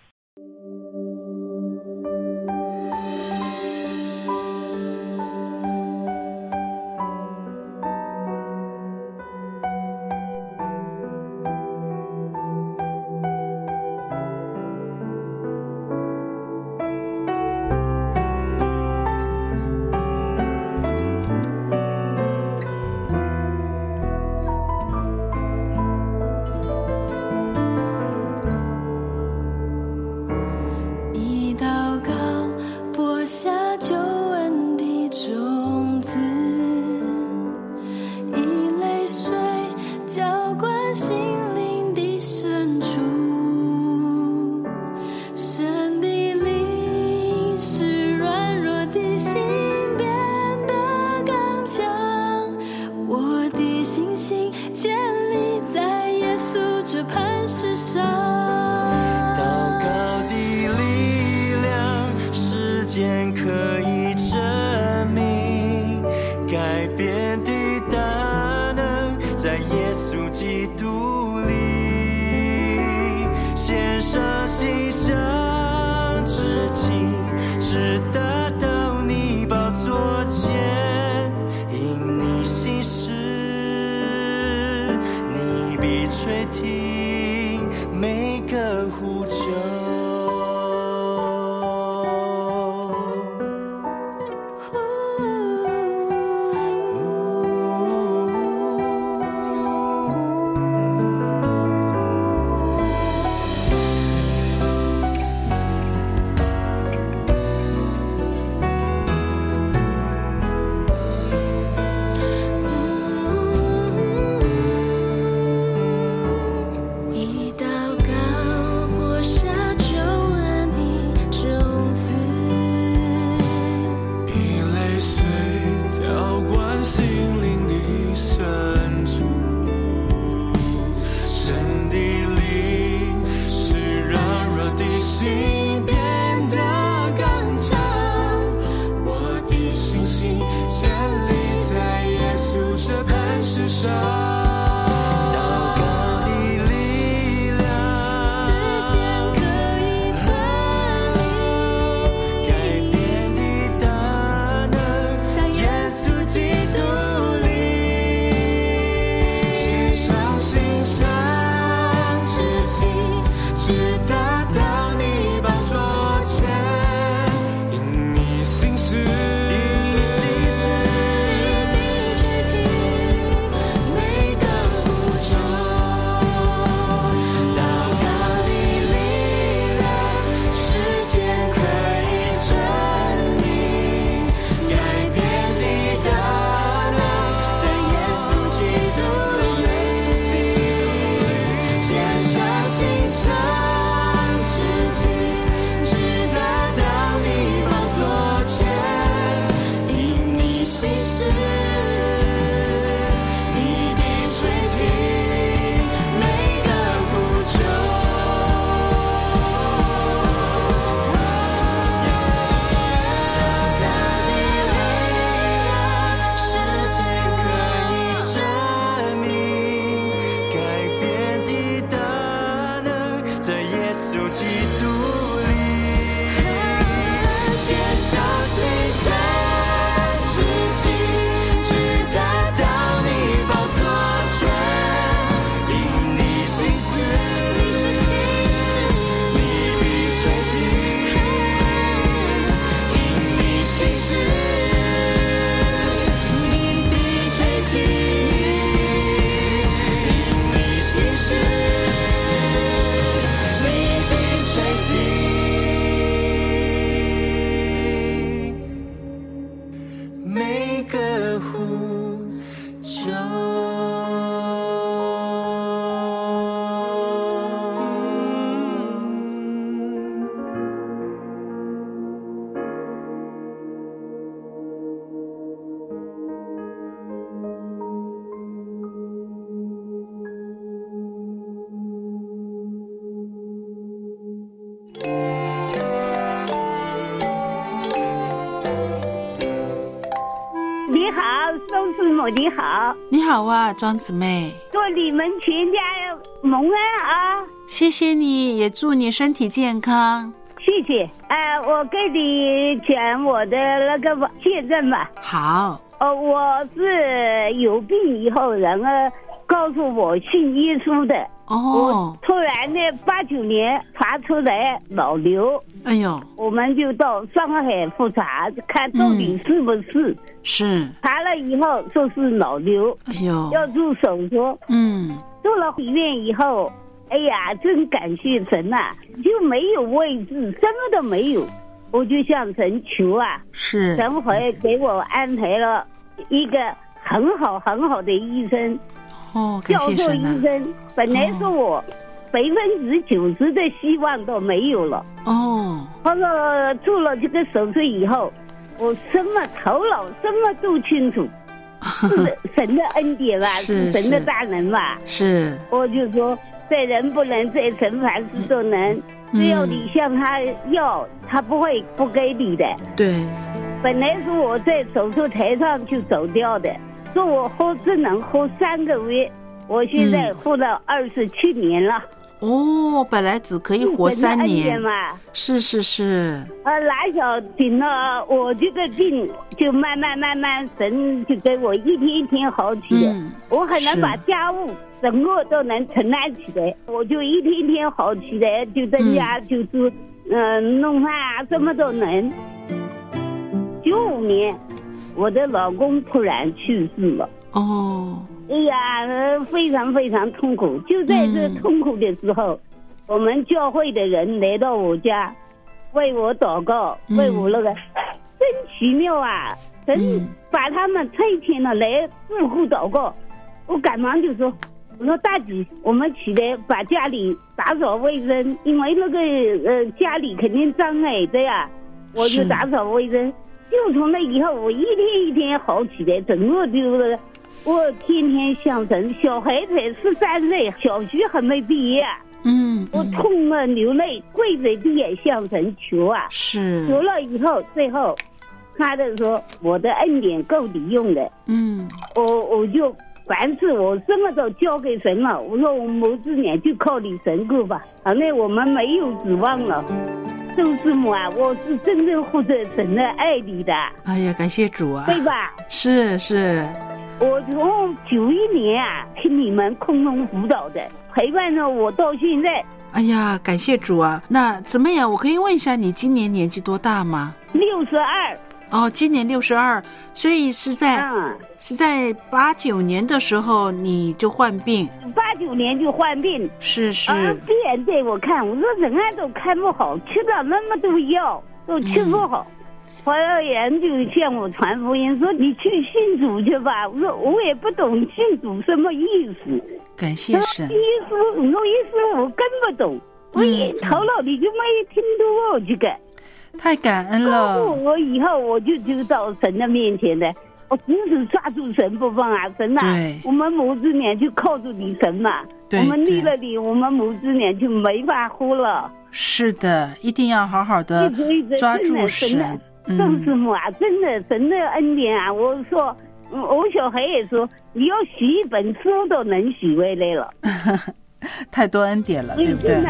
周师母你好。 你好啊，庄姊妹。 祝你们全家蒙恩啊！ 谢谢你，也祝你身体健康。 谢谢。呃，我跟你讲我的那个见证吧。 好。 呃，我是有病以后，人儿告诉我信耶稣的。 哦。 我突然呢，八九年查出来脑瘤。 哎呦。 我们就到上海复查，看到底是不是。嗯、 是。 查了以后说是脑瘤。 哎呦。 要做手术。 嗯。 做了医院以后，哎呀，真感谢神呐、啊，就没有位置，什么都没有。我就向神求啊， 是神会给我安排了一个很好很好的医生。 哦，感谢神啊！ 叫做医生，本来说我百分之九十的希望都没有了。 哦， 后来做了这个手术以后，我什么头脑什么都清楚，是神的恩典吧，是神的大能吧。 是， 我就说，在人不能，在神凡事都能。只要你向他要，他不会不给你的。 对。 本来是我在手术台上就走掉的，说我活只能活三个月，我现在活了二十七年了。 哦，本来只可以活三年嘛。 是是是。 呃，哪晓得了，我这个病就慢慢慢慢，神就给我一天一天好起来。嗯、我很能把家务整个都能承担起来，我就一天天好起来，就在家就是嗯、呃、弄饭啊，什么都能。九五年，我的老公突然去世了。 哦。 哎呀，非常非常痛苦。就在这痛苦的时候，嗯、我们教会的人来到我家，为我祷告，嗯、为我那个，真奇妙啊！神把他们差遣了来自护祷告。我赶忙就说：“我说大姐，我们起来把家里打扫卫生，因为那个呃家里肯定脏哎的呀。”我就打扫卫生。就从那以后，我一天一天好起来，整个就是我天天向神。小孩才十三岁，小学还没毕业啊。 嗯， 我痛了流泪，跪在地也向神求啊。 是。 求了以后，最后他就说我的恩典够你用的。 嗯， 我我就凡事我什么都交给神了。我说我母子俩就靠你神够吧，好那我们没有指望了。周师母啊，我是真正获得神的爱里的。 哎呀，感谢主啊， 对吧？ 是是。 我从九一年啊听你们空中辅导的，陪伴着我到现在。 哎呀，感谢主啊！那怎么样？我可以问一下你今年年纪多大吗？ 六十二。 哦，今年六十二，所以是在、嗯、是在八九年的时候你就患病。 八九年就患病， 是是。 啊，别人对我看，我说人啊都看不好，吃了那么多药都吃不好。后来人就向我传福音，说你去信主去吧。我说我也不懂信主什么意思。 感谢神。 意思，我说意思我根不懂，我也头脑里就没听多这个。 太感恩了！ 告诉我以后，我就知道神的面前的，我只是抓住神不放啊！神啊，我们母子俩就靠住你神嘛，我们离了你，我们母子俩就没法活了。 是的，一定要好好的抓住神。 周师母啊，真的神的恩典啊！我说，我小孩也说，你要洗一本书都能洗回来了。 太多恩典了，对不对？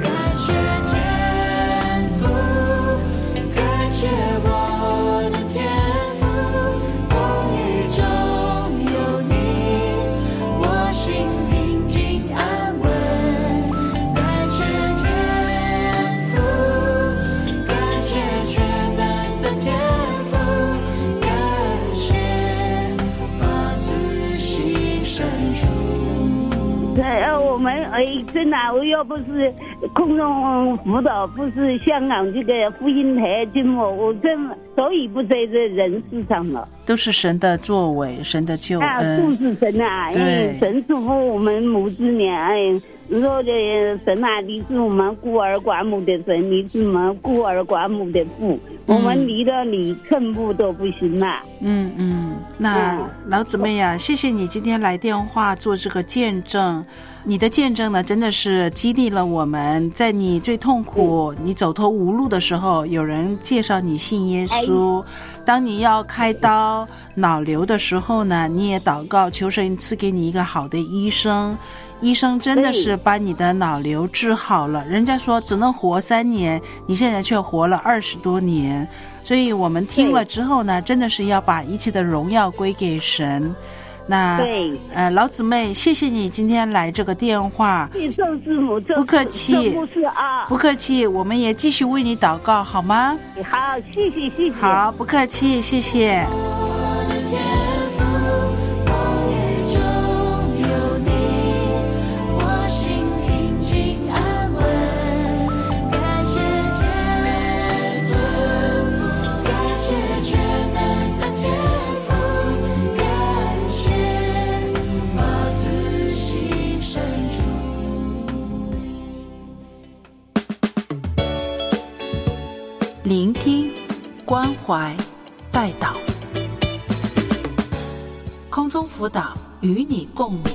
谢我的天父，风雨中有你，我心平静安稳。感谢天父，感谢全能的天父，感谢发自心深处。 呃，我们哎，真的，我要不是空中辅导，不是香港这个福音台节目，我真早已不在这人世上了。 都是神的作为，神的救恩， 啊，都是神啊！因为神祝福我们母子俩，哎，说的神啊，你是我们孤儿寡母的神，你是我们孤儿寡母的父，嗯、我们离了你寸步都不行了。 嗯嗯，那、嗯、老姊妹呀、啊，谢谢你今天来电话做这个见证。你的见证呢，真的是激励了我们。在你最痛苦、嗯、你走投无路的时候，有人介绍你信耶稣。哎、 当你要开刀脑瘤的时候呢，你也祷告求神赐给你一个好的医生，医生真的是把你的脑瘤治好了，人家说只能活三年，你现在却活了二十多年。所以我们听了之后呢，真的是要把一切的荣耀归给神。那对， 呃，老姊妹，谢谢你今天来这个电话， 谢谢师母， 不客气， 不是啊， 不客气，我们也继续为你祷告，好吗？ 好，谢谢，谢谢， 好，不客气，谢谢。 我的天父，风雨中有你，我心平静安稳。感谢天父，感谢全能的天父，感谢发自心深处。 聆听，关怀，带导，空中辅导与你共鸣。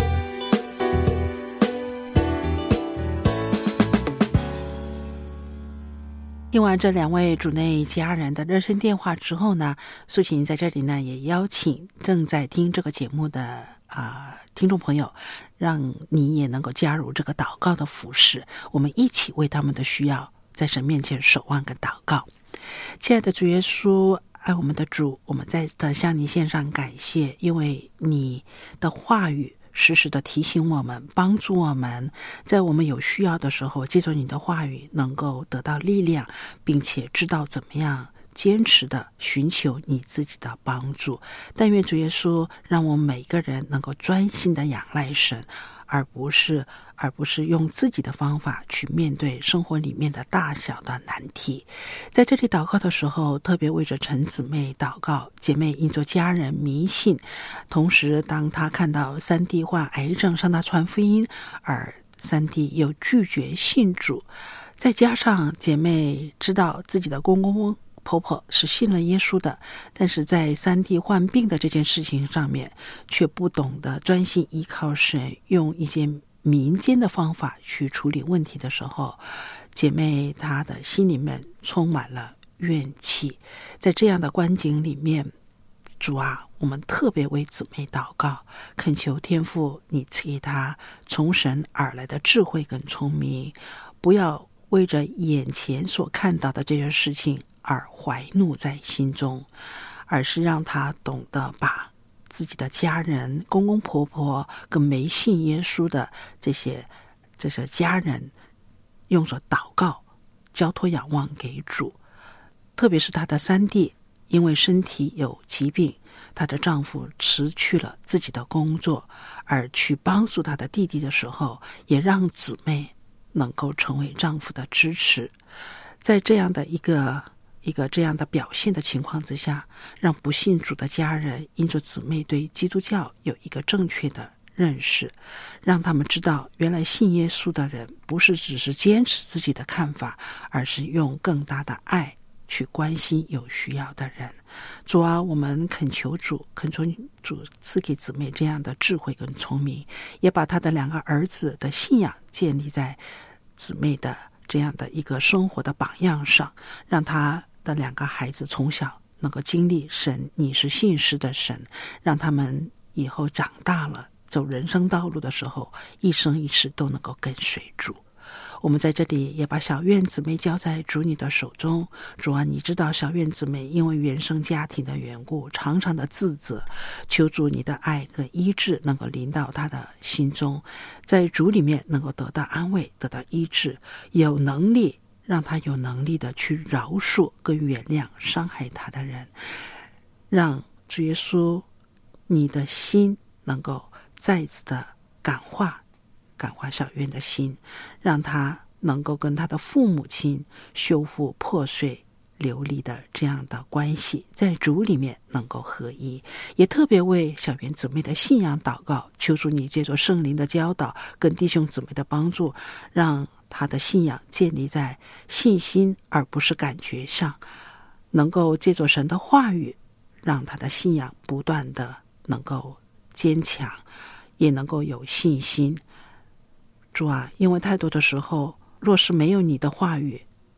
听完这两位主内家人的热线电话之后呢，素琴在这里呢也邀请正在听这个节目的啊、呃、听众朋友，让你也能够加入这个祷告的服事，我们一起为他们的需要在神面前守望跟祷告。亲爱的主耶稣，爱我们的主，我们再次的向你献上感谢，因为你的话语时时的提醒我们，帮助我们在我们有需要的时候，借助你的话语能够得到力量，并且知道怎么样坚持的寻求你自己的帮助。但愿主耶稣让我们每个人能够专心的仰赖神，而不是而不是用自己的方法去面对生活里面的大小的难题。在这里祷告的时候，特别为着陈姊妹祷告，姐妹因做家人迷信，同时当她看到三弟患癌症向她传福音，而三弟又拒绝信主，再加上姐妹知道自己的公公婆婆是信了耶稣的，但是在三弟患病的这件事情上面却不懂得专心依靠神，用一些民间的方法去处理问题的时候，姐妹她的心里面充满了怨气。在这样的光景里面，主啊，我们特别为姊妹祷告，恳求天父你赐给她从神而来的智慧跟聪明，不要为着眼前所看到的这些事情而怀怒在心中，而是让她懂得把自己的家人、公公婆婆跟没信耶稣的这些这些家人用作祷告交托仰望给主。特别是她的三弟因为身体有疾病，她的丈夫辞去了自己的工作，而去帮助她的弟弟的时候，也让姊妹能够成为丈夫的支持。在这样的一个一个这样的表现的情况之下，让不信主的家人因着姊妹对基督教有一个正确的认识，让他们知道原来信耶稣的人不是只是坚持自己的看法，而是用更大的爱去关心有需要的人。主啊，我们恳求主，恳求主赐给姊妹这样的智慧跟聪明，也把他的两个儿子的信仰建立在姊妹的这样的一个生活的榜样上，让他的两个孩子从小能够经历神，你是信实的神，让他们以后长大了走人生道路的时候，一生一世都能够跟随主。我们在这里也把小院姊妹交在主你的手中。主啊，你知道小院姊妹因为原生家庭的缘故，常常的自责，求主你的爱跟医治能够临到她的心中，在主里面能够得到安慰，得到医治，有能力让她有能力的去饶恕跟原谅伤害她的人，让主耶稣你的心能够再次的感化感化小院的心，让他能够跟他的父母亲修复破碎流离的这样的关系，在主里面能够合一。也特别为小院姊妹的信仰祷告，求主你借着圣灵的教导跟弟兄姊妹的帮助，让他的信仰建立在信心而不是感觉上，能够借着神的话语，让他的信仰不断的能够坚强，也能够有信心。主啊，因为太多的时候，若是没有你的话语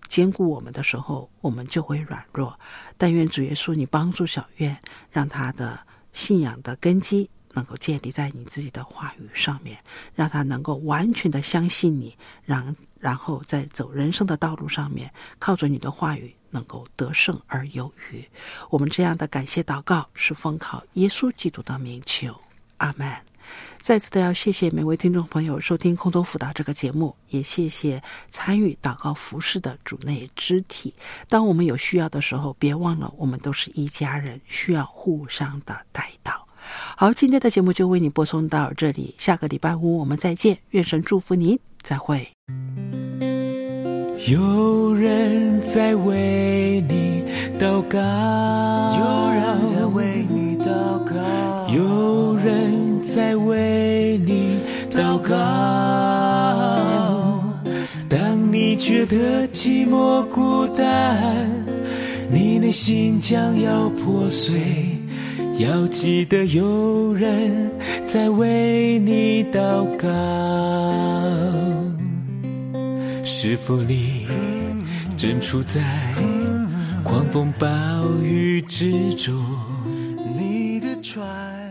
坚固我们的时候，我们就会软弱。但愿主耶稣你帮助小院，让他的信仰的根基能够建立在你自己的话语上面，让他能够完全的相信你，然然后在走人生的道路上面，靠着你的话语能够得胜而有余。我们这样的感谢祷告是奉靠耶稣基督的名求，阿们。再次的要谢谢每位听众朋友收听空中辅导这个节目，也谢谢参与祷告服事的主内肢体。当我们有需要的时候，别忘了我们都是一家人，需要互相的带祷。好，今天的节目就为你播送到这里，下个礼拜五我们再见，愿神祝福您，再会。 有人在为你祷告， 有人在为你祷告， 有人在为你祷告。当你觉得寂寞孤单，你内心将要破碎，要记得有人在为你祷告。是否你正处在狂风暴雨之中？ 你的船